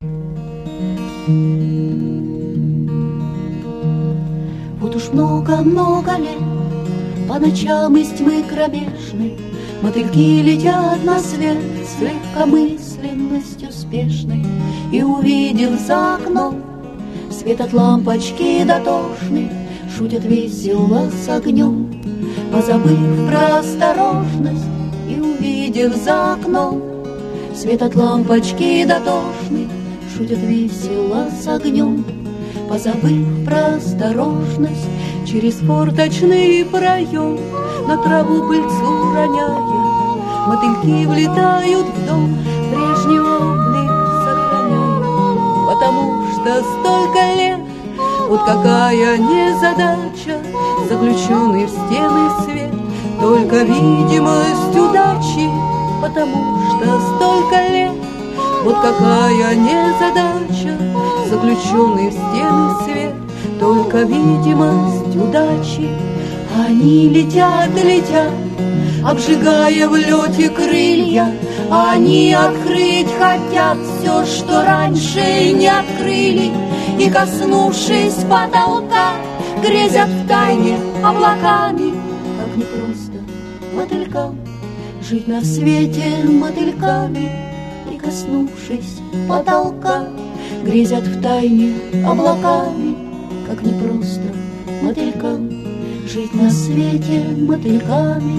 Вот уж много-много лет по ночам из тьмы кромешной мотыльки летят на свет с легкомысленностью спешной. И увидел за окном свет от лампочки дотошный, шутят весело с огнем, позабыв про осторожность. И увидел за окном свет от лампочки дотошный, шутят весело с огнем, позабыв про осторожность. Через форточный проем на траву пыльцу роняя, мотыльки влетают в дом, прежний облик сохраняя. Потому что столько лет, вот какая незадача, заключенный в стены свет, только видимость удачи. Потому что столько лет, вот какая незадача, заключенный в стены свет, только видимость удачи. Они летят, летят, обжигая в лете крылья. Они открыть хотят все, что раньше не открыли, и, коснувшись потолка, грезят втайне облаками. Как непросто мотылькам жить на свете мотыльками, и, коснувшись потолка, грезят втайне облаками. Как непросто мотылькам жить на свете мотыльками.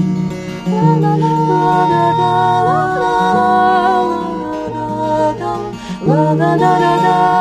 La la la la la la la la la la la.